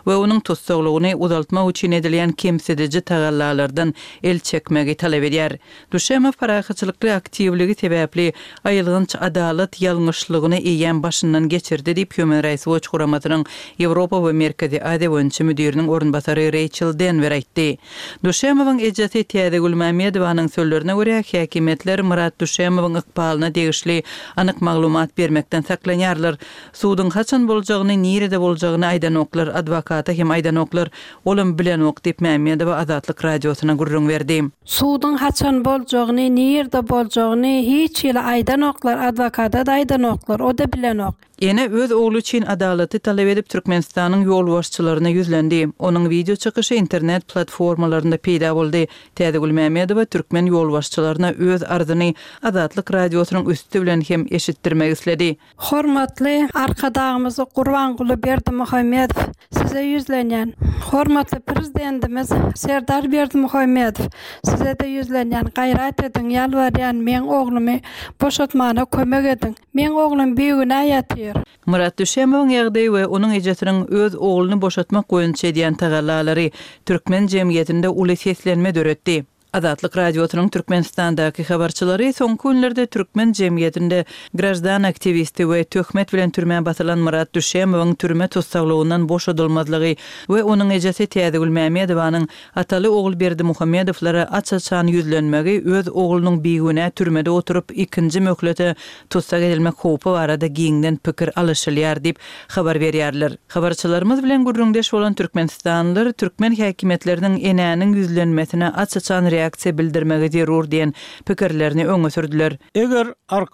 we onun tutsaglygyny uzaltmak üçin edilen kemsedici tagallalardan el çekmegi talep edýär. Düşäme paraxaçylykly aktivligi sebäpli aýylgynç adalet ýalňyşlygyny eýen başyndan geçirdi diýip Human Rights Watch guramatynyň Ýewropa we Merkezi Aziýa boýunça müdiriniň ornbasary Rachel Denver aýtdy. Düşämeň ejeti Täze Gülmamedowanyň sözlerine görä häkimetler Murat Düşämewiň ykbalyna degişli anyk maglumat bermekden saklanýarlar. Suwdyň haçan boljagyny, nirede boljagyny aýdanoklar, adwokata hem aýdanoklar olum bilenok diýip Mamedow Azatlyk radiosyna gurrun berdi. Suwdyň haçan boljagyny, nirede boljagyny hiç ýyla aýdanoklar, adwokata da aýdanoklar, o da bilenok. Ene öz oğlu için adaleti talep edip Türkmenistan'ın yol başçılarına yüzlendi. Onun video çıkışı internet platformalarında peyda boldy. Täze Gülmamedow Türkmen yol başçılarına öz arzyny Azatlyk radiosynyň üstü bilen hem eşitdirmek isledi. Hormatly arkadaşymyz Gurbanguly Berdimuhammedow, size yüzlenýän. Hormatly prezidentimiz Serdar Berdimuhammedow, size de yüzlenýän. Gaýrat ediň, ýalbarýan, men oglumy boşatmana kömek ediň. Men oglum büyügüne ýatýar. Murat Düşämewiň ýagdaýy we onuň ejetiniň öz ogluny boşatmak goýunça edýän tagallalary türkmen jemgyýetinde uly seslenme döretdi. Azatlyk radiosynyň Türkmenistandaky habarçylary soňky günlerde türkmen jemgyýetinde grajdan aktivisti we töhmet bilen türmän basylan Murat Düşämewiň türme tutsaglygynyň boşadylmazlygy we onuň ejesi Täze Gülmamedowanyň ataly ogul Berdimuhammedowlara açaçan yüzlenmegi öz oglunyň biýigine türmede oturup ikinji möhlete tutsag edilmek howpy barada giňden pikir alışylýar diýip habar berýärler. Habarçylarymyz bilen gurrundeş bolan türkmenistanlylar türkmen häkimetleriniň enäniň yüzlenmesine açaçan reaksiýa bildirmegi zerur diýen pikirlerini öňe sürdüler. Eger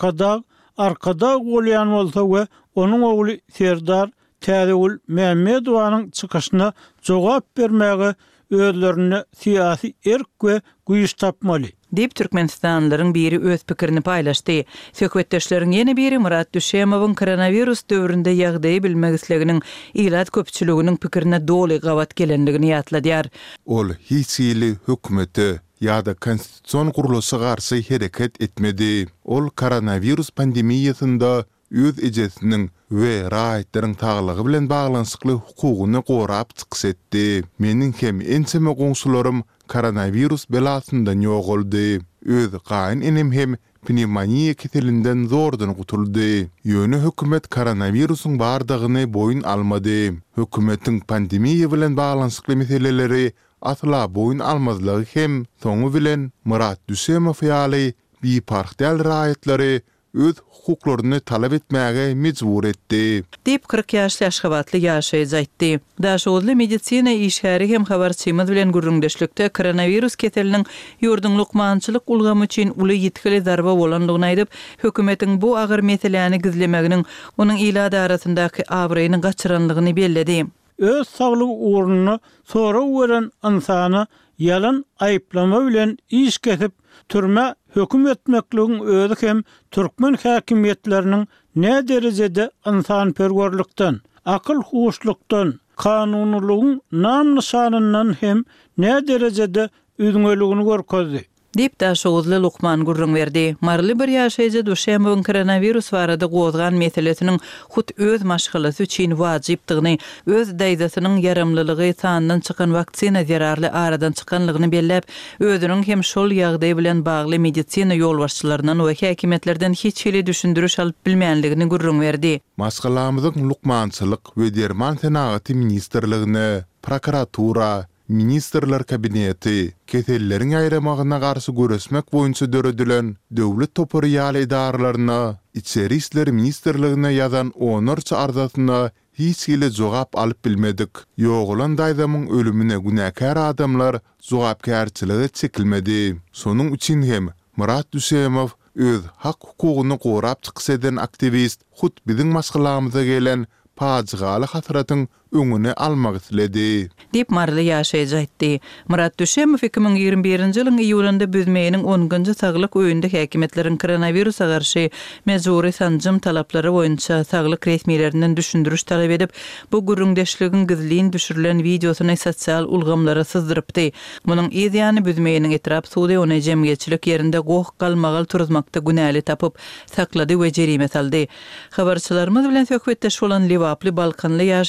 arkada bolýan bolsa we onuň ogly Serdar Täze Gülmamedowanyň çykyşyna jogap bermegi özlerine siyasi erk we güýç tapmaly diýip Türkmenistanlylaryň biri öz pikirini paýlaşdy. Söhbetdeşleriň ýene biri Murat Düşämewiň koronavirus döwründe ýagdaýy bilmek isleginiň ilat köpçüliginiň pikirine doly gawat gelendigini ýatladýar. Ol hiç ýyly hökümeti ýa-da konstitusiýon guruluşy garşy hereket etmedi. Ol koronavirus pandemiýasynda öz ejesiniň we raýatlaryň taglygy bilen baglanyşykly hukugyny gorap çyksetdi. Meniň hem enseme goňsularym koronavirus belasyndan ýogoldy. Öz gaýyn enem hem pneumoniýa keselinden zordan gutuldy. Ýöne hökümet koronavirusyň bardygyny boýun almady. Hökümetiň pandemiýa bilen baglanyşykly meseleleri atla boyun almazlığı hem soňu bilen Murat Düşämew ýaly bipartiýal raýatlary öz hukuklaryny talap etmäge mejbur etdi. Diýip 40 ýaşly Aşgabatly ýaşaýyjy aýtdy. Daşowly medisina işgäri hem habarçymyz bilen gurrundeşlikde koronavirus keseliniň ýurdun lukmançylyk ulgamy üçin uly ýetkili zarba bolandygyny aýdyp, hökümetiň bu agyr meseleni gizlemeginiň onuň ilada arasyndaky awraýyny gaçyranlygyny belledi. Öz saglyk uğruna sonra weren insany yalan aýplama bilen iş kesip türme höküm etmekligiň özü hem türkmen häkimetleriniň ne derejede insanperwerlikden, akyl huşlukdan, kanunlygyň nam nişanyndan hem ne derejede üýdüňeligini görkezdi. Diýip daşowly Lukman gurrun berdi. Marly bir ýaşaýjy Düşämewiň koronavirus barada gozgan meselesiniň hut öz maşgalasy üçin wajypdygyny, öz daýdasynyň yaramlylygy sandan çykan waksina zararly aradan çykanlygyny bellep, özüniň hem şol ýagdaý bilen bagly medisina ýolbaşçylaryndan we häkimetlerden hiç hili düşündürüş alyp bilmänligini gurrun berdi. Maşgalamyzyň lukmançylyk we derman senaty ministrligine, prokuratura, Ministerler kabineti, keselleriň aýramagyna garşy göresmek boýunça döredilen döwlet toporyal idaralaryna, içeri işler ministerligine ýazan onurça arzasyna hiç ýyly jogap alyp bilmedik. Ýogulan daýdamyň ölümine günäkär adamlar jogapkärçiligi çekilmedi. Sonuň üçin hem Murat Düşämew öz hak hukugyny gorap çyksadan aktivist hut biziň maşgalamyza gelen pajgaly hatyratyň öňüne almak isledi. Diýip marly ýaşaýjy aýtdy. Murat Düşämew 2021-nji ýylyň iýulynda büzmeýiniň 10-njy saglyk öýünde häkimetleriň koronavirusa garşy mejburi sanjym talaplary boýunça saglyk resmiýetlerinden düşündürüş talap edip, bu gurrundeşligiň gizliň düşürilen videosyny sosial ulgamlara syzdyrypdy. Munyň ýa-da büzmeýiniň etrap suwdy ony jemgyýetçilik ýerinde goh galmagal turzmakda günäli tapyp saklady we jerime saldy. Habarçylarymyz bilen söhbetdeş bolan Liwaply Balkanly ýaşaýjylar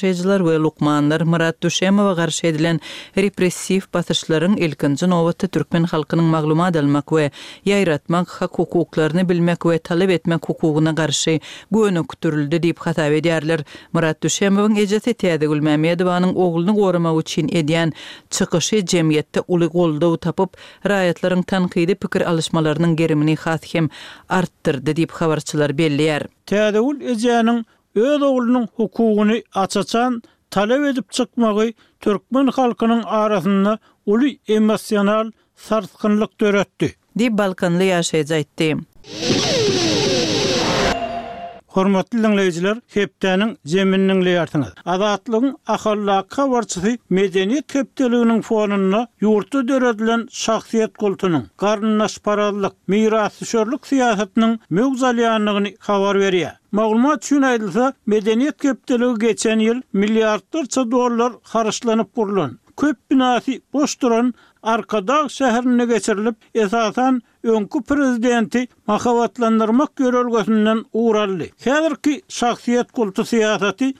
we Lukmanlar Murat Düşemowa garşy edilen repressiv basyşlaryň ilkinji nowatda türkmen halkynyň maglumat almak we ýaýratmak, hak hukuklaryny bilmek we talep etmek hukugyna garşy göwnük kütürildi diýip hatap edýärler. Murat Düşemowyň ejesi Täze Gülmamedowanyň ogluny goramak üçin edýän çykyşy jemgyýetde uly goldaw tapyp, raýatlaryň tanqidi pikir alışmalarynyň gerimini has hem arttyrdy diýip habarçylar belliýär. Täze ejäniň öz oglunyň hukugyny açaçan talep edip çykmagy türkmen halkynyň arasynda uly emosional sarsgynlyk döretdi diýip Balkanly ýaşaýjy aýtdy. Hormatly dinleyijiler, hepdeniň jeminiň leýartyňyz. Azatlygyň ahallak habarçysy medeniýet kepdeliginiň fonuna ýurtda döredilen şahsiýet kultunyň, garnaşparazlyk, mirasçyllyk siýasatynyň mögzalýanlygyny habar berýär. Maglumat üçin aýdylsa, medeniýet kepdeligi geçen ýyl milliardlarça dollar haraşlanyp gurulan, köp binasy boş duran Arkadağ şäherine geçirilip, esasan öňkü prezidenti mahabatlandyrmak görelgesinden uğraldy. Häzirki şahsiýet kultu siýasaty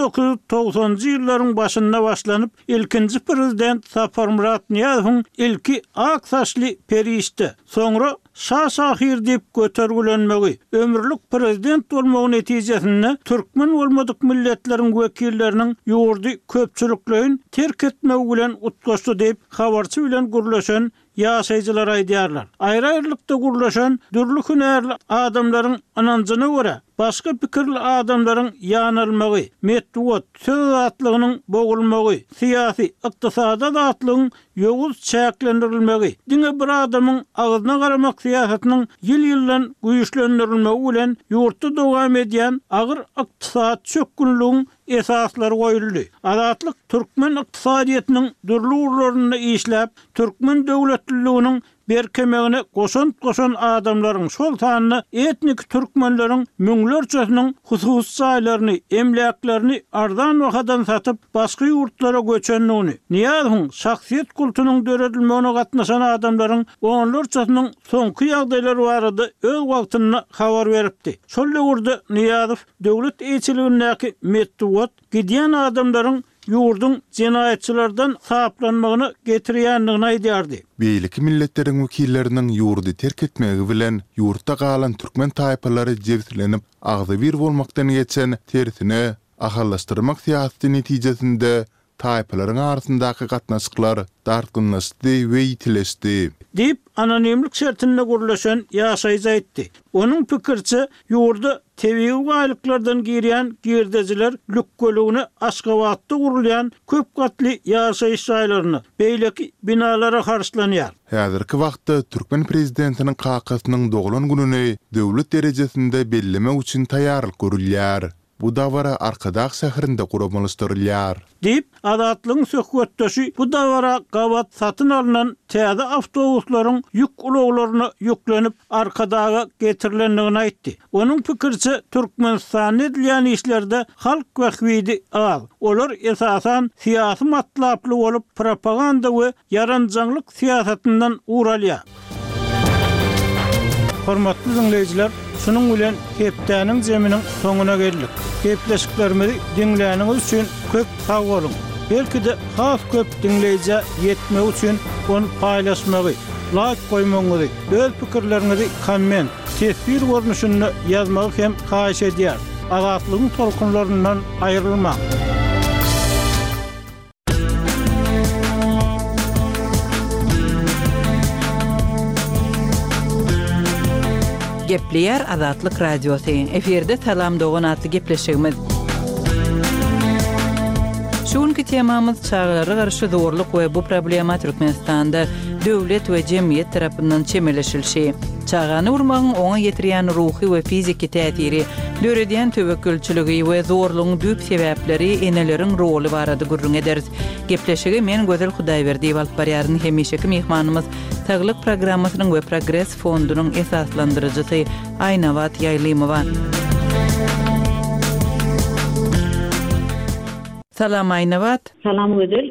1990-njy ýyllaryň başynda başlanyp, ilkinji prezident Sapar Murat Niýazowyň ilki ak saçly perişdi. Soňra şahir diýip götergilenmegi, ömürlük prezident bolmagy netijesinde türkmen bolmadyk milletleriň wekilleriniň ýurdy köpçüliklerini terk etmegi bilen utgaşdy diýip habarçy bilen gurlaşan ýaşaýjylar aýdýarlar. Aýry-aýrylykda gurlaşan dürli hünärli adamlaryň ananjyna görä, başga pikirli adamlaryň ýanylmagy, medeniýet söz atlygynyň bogulmagy, syýasy, ykdysady atlygynyň ýoguz çäklendirilmegi, diňe bir adamyň agyzyna garamak syýasatynyň ýyl-ýyldan güýçlendirilmegi bilen ýurtda dowam edýän agyr ykdysady çökünlüğüň esaslary goýuldy. Azatlyk türkmen ykdysadyýetynyň dürli urlaryny işläp, türkmen döwletliginiň berkemegine goşan adamlaryň şol sanyny etnik türkmenleriň müňlerçesiniň hususy saýlaryny, emlaklerini ardan wagtdan satyp başga ýurtlara göçenligini, Niýazowyň şahsiýet kultunyň döredilmegine gatnaşan adamlaryň onlarçasynyň soňky ýagdaýlary barada öz wagtyny habar beripdi. Şol ýurda Niýazow döwlet eýçiligindäki medeniýet gidýän adamlaryň ýurdun jenaýetçilerden saplanmagyny getirýändigini aýdýardy. Beýleki milletleriň wekilleriniň ýurdy terk etmegi bilen ýurtda galan türkmen taýpalary jebslenip agzy bir bolmakdan geçen tersine ahallaşdyrmak syýasaty netijesinde taýpalaryň arasyndaky gatnaşyklar darkynlaşdy we ýitileşdi diýip anonimlik şertinde gurlaşan ýaşaýjy aýtdy. Onuň pikirçe ýurda tebii gaýlyklardan girýän girdejiler lükgölügini Aşgabatda gurulýan köp gatly ýaşaýyş ýaýlaryny, beýleki binalara harçlanýar. Häzirki wagtda türkmen prezidentiniň kakasynyň doglan gününi döwlet derejesinde bellemek üçin taýýarlyk görülýär. Bu dawara Arkadağ şäherinde guramalystyrylýar. Diýip Azatlygyň söhbetdeşi bu dawara gabat satyn alynan täze awtobuslaryň ýük ulaglaryna ýüklenip Arkadağa getirilendigini aýtdy. Onuň pikirçe Türkmenistan edilýän işlerde halk wahwidi az. Olar esasan syýasy matlaply bolup propaganda we yaranjanglyk syýasatyndan uralýar. Hormatly dinleyijiler, şunun bilen hepdeniň jeminiň soňuna geldik. Hepleşiklerimizi dinleýäniňiz üçin köp sag bolun. Belki-de has köp dinleýije ýetmek üçin onu paýlaşmagy, like goýmagy, öz pikirleriňizi komment, tesbir görnüşinde ýazmagy hem haýyş edýär. Azatlygyň tolkunlaryndan aýrylmak. Gepleýär Azatlyk radiosy. Eferde salam dogan atly gepleşigimiz. Şuňky temamyz çağlara garşy zorluk we bu problema Türkmenistanda döwlet we jemgyýet tarapyndan çemeleşilşi. Çağany urmagyň oňa getirýän ruhy we fiziki täsiri, döredýän töwekkülçiligi we zorlugyň düýp sebäpleri, eneleriň roly barada gurrun ederiz. Gepleşigi men Gözel Hudaýberdi alyp barýaryn hemişeki mehmanymyz Saglyk programmasynyň we Progress fondunyň esaslandyrjysy Aýnawat Ýaýlymowa. Salam Aýnawat. Salam Gözel.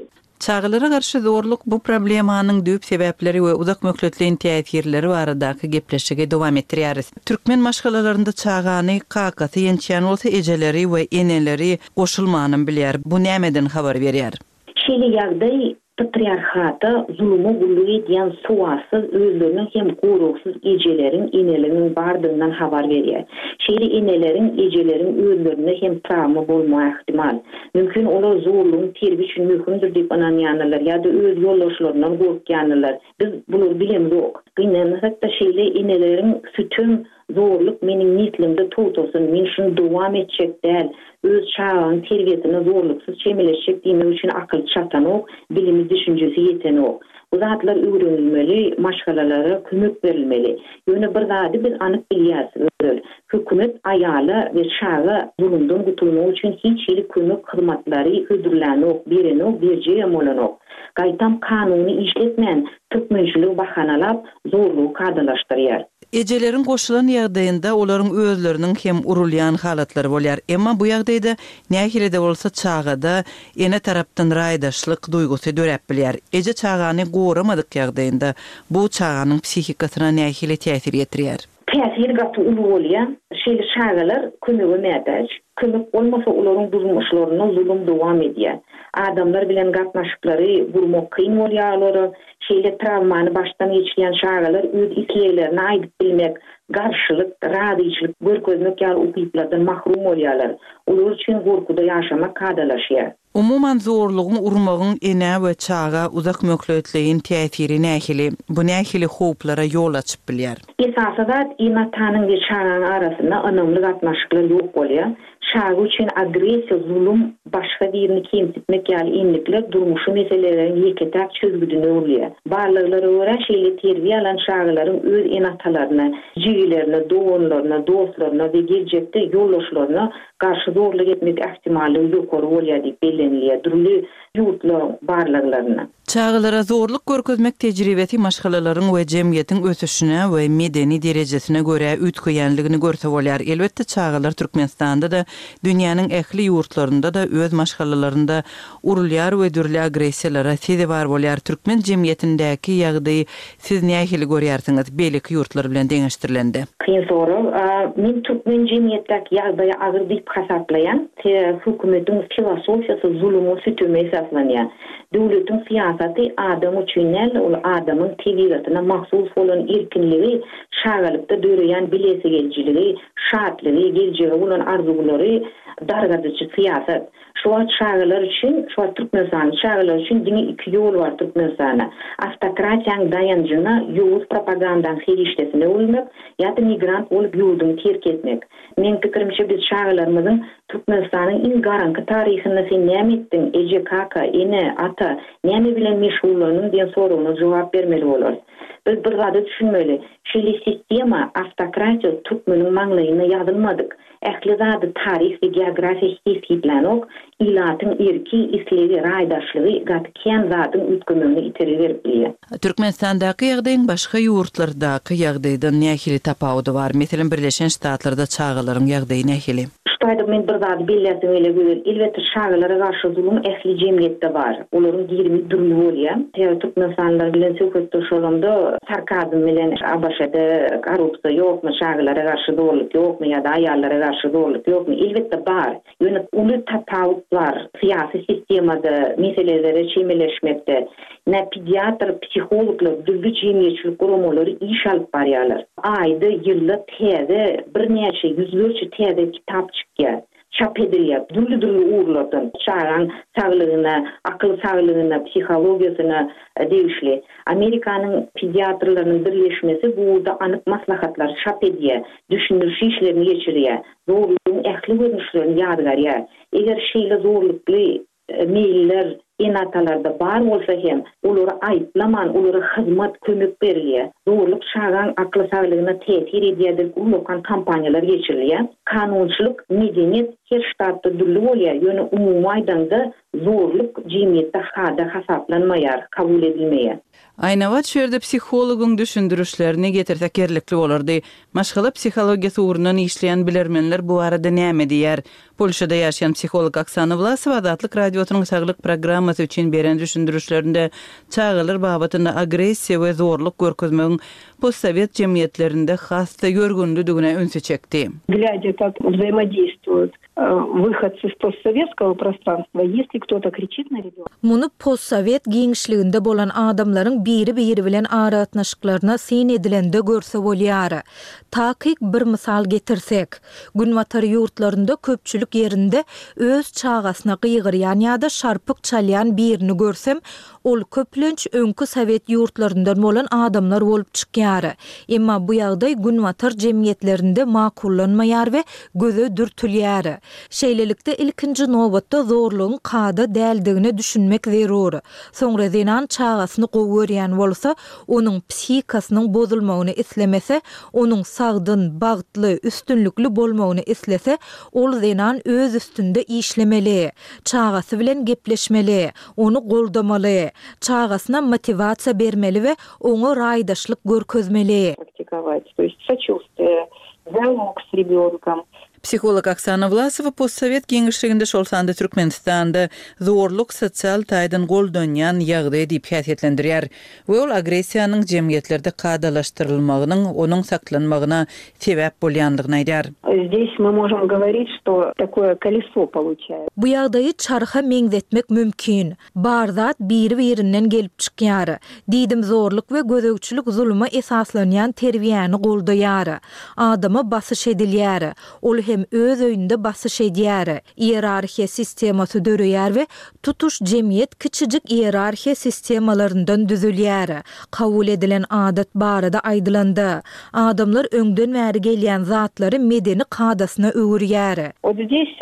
Çağılara karşı zorluk bu problemanyň düýp sebäpleri we uzak mökletliğin täsirleri baradaky gepleşige dowam etdirýäris. Türkmen maşgalalarynda çağany, kakasy ýençýän bolsa ejeleri we eneleri goşulmanyny bilýär. Bu nämeden habar berýär? Şeýle ýagdaý patriarhata zulüme gullugy edýän suwasyz özleriniň hem guruksyz ejeleriň, eneleriň bardygyndan habar berýär. Şeýle eneleriň, ejeleriň özlerine hem travma bolma ihtimal. Mümkin olar zorlugyň terbi üçin mümkindir diýip ananýanlar ýa-da öz ýoldaşlaryndan gorkýanlar. Biz bunu bilemok. Gynanykda şeýle eneleriň sütün zorluk meniň nitlimde tutulsun, men şunu dowam etjek däl. Öz çağın terbiýetine zorluksuz çemeleşik diýmek üçin akyl çatanok, bilimi düşünjesi ýetenok. Bu zatlar öwrenilmeli, maşgalalara kömek berilmeli. Ýöne bir zady biz anyk bilýäris. Hökümet aýaly we çağa zulümden gutulmak üçin hiç ýyly kömek hyzmatlary hödürlänok, berenok, berjek bolanok. Gaýtam kanuny işletmän türkmençilik bahanalap zorlugy kadalaşdyrýar. Ejelerin goşulan ýagdaýynda olaryň özleriniň hem urulýan halatlary bolýar. Emma bu ýagdaýda nähilede bolsa çağada ene tarapdan raýdaşlyk duýgusy dörep bilýär. Eje çağany goramadyk ýagdaýynda bu çağanyň psihikasyna nähile täsir ýetirýär. Täsir gaty ululýar. Şeýle çağalar kömege mätäç. Kömek bolmasa olaryň durmuşlaryna zulüm dowam edýär. Adamlar bilen gatnaşyklary burmak kyn bolýarlar. Şeýle travmany başdan geçirýän çağalar öz isleglerini aýdyp bilmek, garşylyk, radyçylyk görkezmek ýaly ukyplardan mahrum bolýarlar. Olar üçin gorkuda ýaşamak kadalaşýar. Umuman zorlugyň urmagyň ene we çağa uzak mökletliğin täsiri nähili, bu nähili howplara ýol açyp bilýär. Esasada inatanyň we çağanyň arasynda önemli gatnaşyklar ýok bolýar. Çağa üçin agresiýa, zulüm, başga birini kemsitmek ýaly inlikler durmuşy meselelerini ýeketäk çözgüdüne bolýar. Barlyklara görä şeýle terbiýe alan çağalaryň öz enatalaryna, jigilerine, doganlaryna, dostlaryna we geljekde ýoldaşlaryna garşy zorluk etmek ihtimaly ýokary bolýar diýip bellenilýär. Durly ýurtlar barlyklaryna. Çağalara zorluk görkezmek tejribeti maşgalalaryň we jemgyýetiň ösüşine we medeni derejesine görä ütköýänligini görse bolýar. Elbetde çağalar Türkmenistanda da dünýäniň ähli ýurtlarynda da öz maşgalalarynda urulýar we dürli agresiýalara sede bar bolýar. Türkmen jemgyýetindäki ýagdaýy siz nähili görýärsiňiz beýleki ýurtlar bilen deňeşdirilende? Kyn soraw. Men Türkmen jemgyýetindäki ýagdaýy agyr diýip hasaplaýan. Hökümetiň filosofiýasy zulüme sütüme esaslanýar. Döwletiň siýasaty adam üçin ol adamyň tebigatyna mahsus bolan erkinligi, şagalykda döreýän bilesi geljiligi, şatlygy, geljegi bolan arzulary dargadyjy siýasat. Şoňa çağalar üçin, şoňa Türkmenistan çağalar üçin diňe iki ýol bar Türkmenistana. Автократияň dayanjyna ýowuz propagandaň herişdesine ulmak, ýa-da migrant bolup ýurdun terk etmek. Men pikirimçe biz çağalarymyzyň Türkmenistanyň iň garanky taryhyna sen näme etdiň? Eje kaka, ene, ata, näme bilen meşgullygyň diýen sorawyna jogap bermeli bolar. Biz bir zady düşünmeli. Şeýle sistema, автократия Türkmeniň maňlaýyna ýazylmadyk. Ähli zady taryh we geografiýa hissiplanok, ilatyň erki, islegi, raýdaşlygy gatken zadyň ütgününi iterip bilýär. Türkmenistandaky ýagdaýyň başga ýurtlardaky ýagdaýdan nähili tapawudy bar? Meselem Birleşen Ştatlarda çağalaryň ýagdaýy nähili? Ştaýda men bir zady belläsem ele görür. Elbetde çağalara garşy zulüm ähli jemgyýetde bar. Olaryň 20 dürli bolýar. Türkmenistanlar bilen söhbetde şolamda sarkazm bilen abaşada korrupsiýa ýokmy, çağalara garşy zorluk ýokmy ýa-da aýallara garşy zorluk ýokmy? Elbetde bar. Ýöne uly tapawutlar siýasy sistemada meselelere çemeleşmekde. Pediatr, psihologlar, dürli jemgyýetçilik gurumlary iş alyp barýarlar. Aýda, ýylda täze bir näçe ýüzlerçe täze kitap çykýar. Çap edilýär. Dürli uğurlardan çağan saglygyna, akyl saglygyna, psihologiýasyna degişli. Amerikanyň pediatrlarynyň birleşmesi bu da anyk maslahatlar çap edýär, düşünürşi işlerini geçirýär. Zorlugyň ähli görnüşlerini ýadgarýar. Eger şeýle zorlukly meýiller enatalarda bar bolsa hem olary aýplaman, olary hyzmat kömek berilýär. Zorluk çağan akly saglygyna täsir edýär diýip ulokan kampaniýalar geçirilýär. kanunçylyk, medeniyet her ştatda dürli bolýar. Ýöne umumy aýdanda zorluk jemgyýetde hada hasaplanmaýar, kabul edilmeýär. Aýnabat şerde psihologyň düşündürüşlerini getirsek gerlikli bolardy. Maşgala psihologiýasy ugrundan işleýän bilermenler bu arada näme diýär? Polşada ýaşaýan psiholog Oksana Vlasowa Azatlyk radiosynyň saglyk programmasy üçin beren düşündürüşlerinde çağılar babatynda agressiýa we zorluk görkezmegiň postsovet jemgyýetlerinde hasda görgünlüdigine önse çekdi. Глядя, как взаимодействуют выходцы из постсоветского пространства, если кто-то кричит на ребенка. Muny postsovet giňişliginde bolan adamlaryň biri bilen aratnaşyklaryna sen edilende görse bolýar. Takyk bir misal getirsek, Günwatar ýurtlarynda köpçülik yerinde öz çağasyna gygyrýan ýa-da şarpyk çalýan birini görsem, ol köplenç öňkü sovet ýurtlaryndan bolan adamlar bolup çykýar. Emma bu ýagdaý Günwatar jemgyýetlerinde makullanmaýar we göze dürtülýär. Şeýlelikde ilkinji nobatda zorlugyň kada däldigini düşünmek zerur. Soňra zenan çağasyny gowurýan bolsa, onuň psihikasynyň bozulmagyny islemese, onuň sagdyn, bagtly, üstünlükli bolmagyny islese, ol zenan öz üstünde işlemeli, çağasy bilen gepleşmeli, onu goldamaly, çağasyna motivasiýa bermeli we oňa raýdaşlyk görkezmeli. Практиковать, то есть сочувствие, диалог с ребенком. Psiholog Oksana Vlasowa postsovet giňişliginde şol sanda Türkmenistanda zorluk sosial taýdan goldanýan ýagdaý diýip häsiýetlendirýär. We ol agressiýanyň jemgyýetlerde kadalaşdyrylmagynyň, onuň saklanmagyna sebäp bolýandygyny aýdýar. Здесь мы можем говорить, что такое колесо получается. Bu ýagdaýy çarha meňzetmek mümkin. Barzat biri-birinden gelip çykýar. Diýdim zorluk we gözegçilik zulma esaslanýan terbiýäni goldaýar. Adama basyş edilýär. Ol hem öz öýünde basyş edýär. Hierarhiýa sistemasy döreýär we tutuş jemgyýet kiçijik hierarhiýa sistemalaryndan düzülýär. Kabul edilen adat barada aýdylandy. Adamlar öňden bäri gelýän zatlary medeni kadasyna öwürýär. Вот здесь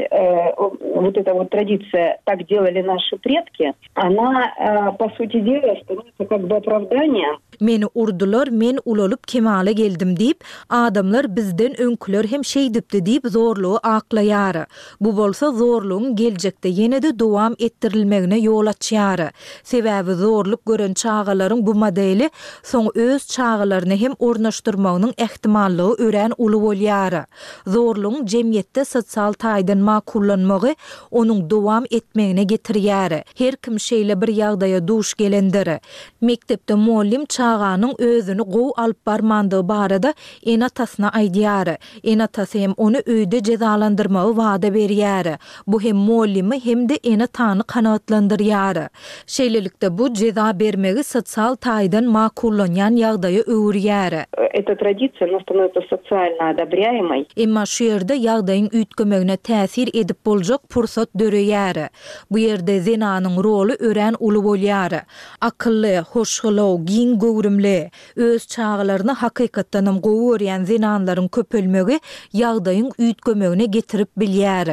вот эта вот традиция «так делали наши предки», она, по сути дела, становится как бы оправданием. Meni urdular, men ulolup kemale geldim diýip, adamlar bizden öňküler hem şeý dipdi diýip zorlugy aklaýar. Bu bolsa zorlugyň geljekde ýene-de dowam etdirilmegine ýol açýar. Sebäbi zorluk gören çağalaryň bu modeli soň öz çağalaryny hem ornaşdyrmagynyň ähtimallygy ören uly bolýar. Zorlugyň jemgyýetde sosial taýdan makullanmagy onuň dowam etmegine getirýär. Her kim şeýle bir ýagdaýa duş gelendir. Mektepde muallim çağanyň özüni gow alyp barmandygy barada enatasyna aýdýar. Enatasy hem onu öýde cezalandyrmagy wada berýär. Bu hem muallimi hem de enatany kanagatlandyrýar. Şeýlelikde bu ceza bermegi sosial taýdan makullanýan ýagdaýa öwürýär. Эта традиция, она становится социально одобряемой. Emma şu ýerde ýagdaýyň üýtgemegine täsir edip boljak pursat döreýär. Bu ýerde zenanyň roly ören uly bolýar. Akylly, hoşgulaw, giň gowrumly, öz çağalaryny hakykatdan hem gowurýan zenanlaryň köpelmegi ýagdaýyň üýtgemegine getirip bilýär.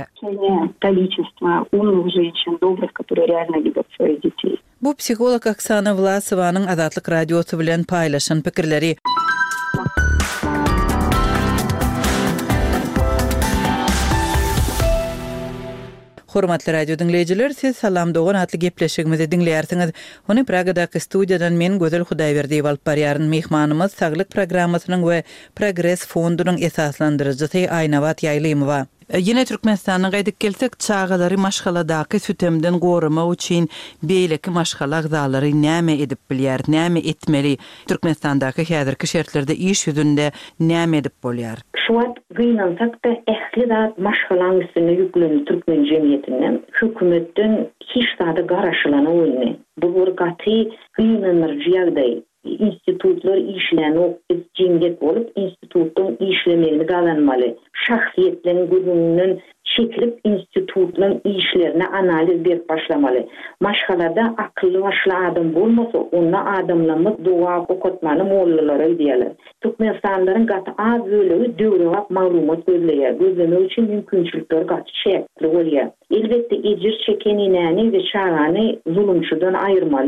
Количество умных женщин, добрых, которые реально любят своих детей. Bu psiholog Oksana Vlasowanyň Azatlyk radiosy bilen paýlaşan pikirleri. Hormatly radio dinleyijiler, siz salam dogan atly gepleşigimizi dinleýärsiňiz. Ony Pragadaky studiýadan men Gözel Hudaýberdi alyp barýaryn mehmanymyz saglyk programmasynyň we Progress fondunyň esaslandyrjysy Aýnabat Ýaýlymowa. Yine Türkmenistanyň gaýdyp gelsek, çağalary maşgaladaky sütemden gorumak üçin beýleki maşgala agzalary näme edip bilýär, näme etmeli? Türkmenistandaky häzirki şertlerde iş ýüzünde näme edip bolýar? Şuat gynansak da ähli zat maşgalaň üstüne ýüklenip Türkmen jemgyýetinden hökümetden hiç zada garaşylana bolýar. Bu bir gaty gynanyrjy ýagdaý. İnstitutlar işleni jemgyýet bolup, institutun işlemegini galanmaly. Şahsiýetlerin gözünden çekilip institutlaryň işlerine analiz berip başlamaly. Maşgalada akylly başly adam bolmasa, onda adamlamy doğa okutmany mollalara diýerler. Türkmenistanlaryň gaty az bölegi döwrewap maglumat gözleýär. Gözlemek üçin mümkinçilikler gaty şeýle bolýar. Elbetde ejir çekenini we çarany zulumçydan aýyrmaly.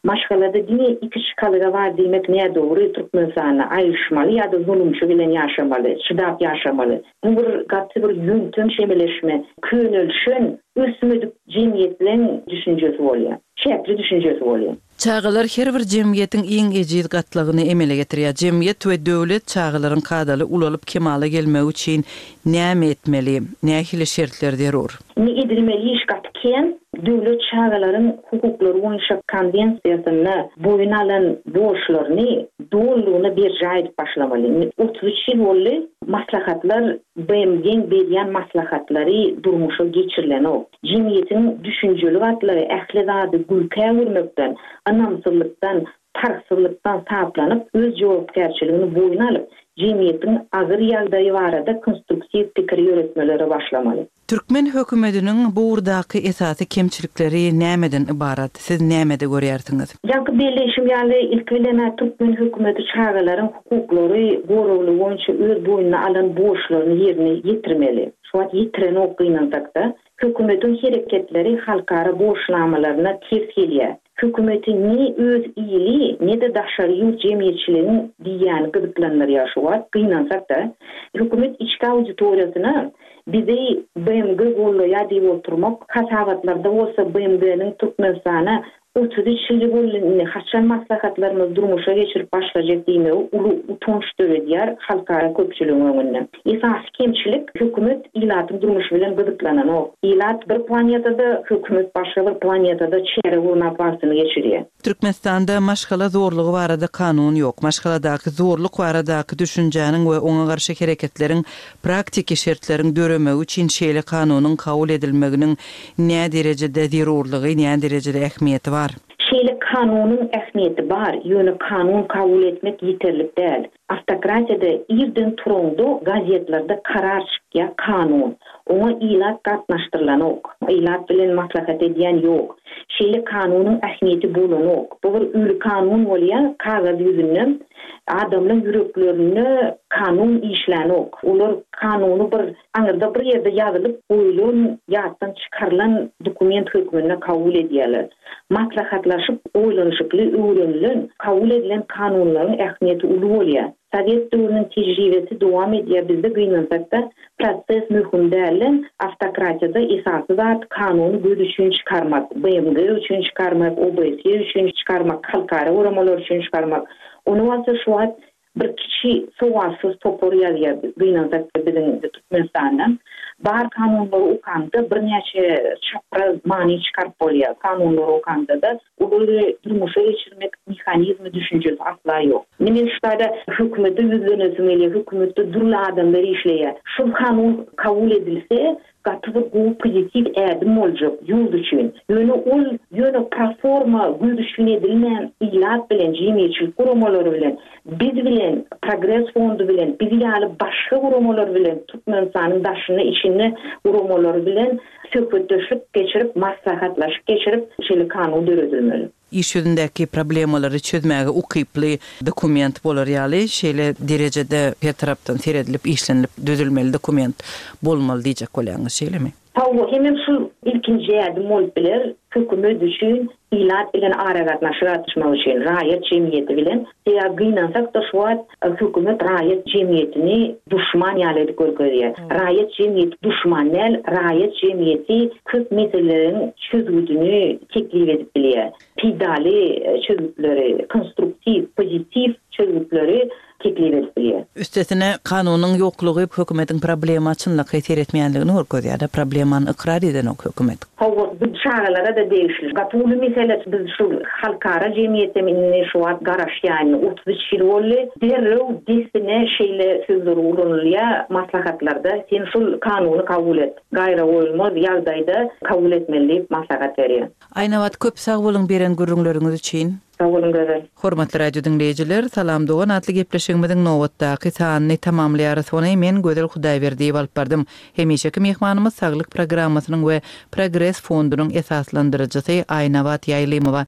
Maşgalada dini iki şkalıga var demek ne doğru Türkmenistan'a ayrışmalı ya da zulümçü bilen yaşamalı, şiddet yaşamalı. Bu bir katı bir yöntem şemeleşme, könülşün üstümüdük cemiyetlerin düşüncesi oluyor. Şekli düşüncesi oluyor. Çağılar her bir cemiyetin iň ejid gatlygyny emele getirýär. Cemiyet we döwlet çağılaryň kadaly ulalyp kemale gelmegi üçin näme etmeli? Nähili şertler derur? Ne edilmeli iş gatken döwlet çağılaryň hukuklary boýunça konvensiýasyna boyun alan borçlaryny dowlugyny bir jaýyp başlamaly. 33 ýyl boldy maslahatlar BMG'ň berýän maslahatlary durmuşa geçirilen o. Cemiyetin düşünjeli watlary ähli zady gülkä görmekden, anamsızlıktan, tarhsızlıktan saplanyp öz jogapkärçiligini boyuna alyp cemiyetin agyr ýagdaýy barada konstruktiw pikir ýöretmeleri başlamaly. Türkmen hökümetiniň bu urdaky esasy kemçilikleri nämeden ibarat? Siz nämede görýärsiňiz? Ýa-da birleşim ýaly ilk bilen Türkmen hökümeti çağılaryň hukuklary gorowly boýunça öz boýuna alan borçlaryny ýerine ýetirmeli. Şuat ýetiren okynantakda hökümetin hereketleri halkara borçlamalaryna ters gelýär. Hökümetin ne öz iyiliği ne de daşary cemiyetçiliğinin diýýäni gyzyklanýar şuat gynansak da hökümet içki auditoriýasyna bizi BMG gollaýar diýip oturmak hasabatlarda bolsa BMG'nin Türkmenistana 33 ýyl boýunça haçan maslahatlarymyz durmuşa geçirip başlajak diýme ulu utanç döredýär halkara köpçüligiň öňünde. Esas kemçilik hökümet ilatyň durmuşy bilen gyzyklanany o. Ilat bir planetada, hökümet başga bir planetada çere urna barsyny geçirýär. Türkmenistanda maşgala zorlugy barada kanun ýok. Maşgaladaky zorluk baradaky düşünjäniň we oňa garşy hereketleriň praktik şertleriň döremegi üçin şeýle kanunyň kabul edilmeginiň näme derejede zerurlygy, näme derejede ähmiýeti bar? Şeýle kanunun ähmiýeti bar, ýöne kanun kabul etmek ýeterlik däl. Автократияда ирден турунду газетлerde karar çıkya kanun. Ona ilat katnaştırılan ok. Ilat bilen maslahat edýän ýok. Şeýle kanunun ähmiýeti bolan ok. Bu bir ül kanun bolýan kagaz ýüzünden adamlaryň yüreklerini kanun işlän ok. Olar kanuny bir aňyrda bir ýerde ýazylyp boýlan ýatdan çykarylan dokument hökmüne kabul edýärler. Maslahatlaşyp oýlanyşykly öwrenilen kabul edilen kanunlaryň ähmiýeti uly bolýar. Sovet döwrüniň tejribesi dowam edýär. Bizde gynansakda proses mühim dälen автократияда esasy zat kanuny göz üçin çykarmak, BMG üçin çykarmak, OBS üçin çykarmak, halkara uramalar üçin çykarmak. Onu wasa şuat bir kiçi sowarsız topor ýalyar gynansakda biziň Türkmenistanda. Bar kanunlar okanda bir näçe çapraz mani çykaryp bolýar. Kanunlar okanda da uly durmuşa geçirmek mehanizmi düşünjeli asla ýok. Men şuada hökümeti ýüzlenmeli, hökümette durly adamlar işleýär. Şu kanun kabul edilse gatyr bu pozitiv ädim boljak ýol üçin. Ýöne platforma göz üçin edilmän ilat bilen jemgyýetçilik guramalary bilen biz bilen Progress fondu bilen biz ýaly başga guramalary bilen Türkmenistanyň daşyny içinde guramalary bilen söhbetleşip geçirip maslahatlaşyp geçirip şeýle kanun döredilmeli. İş ýüzündäki problemalary çözmäge ukyply dokument bolar ýaly şeýle derejede her tarapdan seredilip işlenip düzülmeli dokument bolmaly diýjek bolýaňyz şeýlemi? Tawa hemen şu ilkinji ýerdim bolup biler hökümet üçin ilat bilen aragatnaşyk atışmak üçin raýat jemgyýeti bilen ýa gynansak da şu hökümet raýat jemgyýetini düşman ýaly görýär. Raýat jemgyýeti düşman näl, raýat jemgyýeti köp meselelerin çözüldüğünü teklif edip bilýär. Pidali çözümleri, konstruktiv, pozitiv çözümleri teklif edip bilýär. Üstesine kanunyň ýoklugy hökümetiň problema çynlygy seretmeýänligini görkezýär da problemany ikrar eden ok hökümet. Hawa bu çağalara da değişir. Gatulu mesele biz şu halkara jemgyýetine şu wagt garaşýany 33 ýyl boldy. Derrew desine şeýle sözler ulanylýar maslahatlarda sen şu kanuny kabul et. Gaýra bolmaz ýagdaýda kabul etmeli diýip maslahat berýär. Aýna wagt köp sag bolyň beren görüňleriňiz üçin. Hormatly radio dinleyijiler, salam dogan atly gepleşigimiziň nowatdaky sanyny tamamlaýar. Sony men Gözel Hudaýberdi alyp bardym. Hemişeki mehmanymyz saglyk programmasynyň we Progress fondunyň esaslandyrjysy Aýna Wat Ýaýlymowa.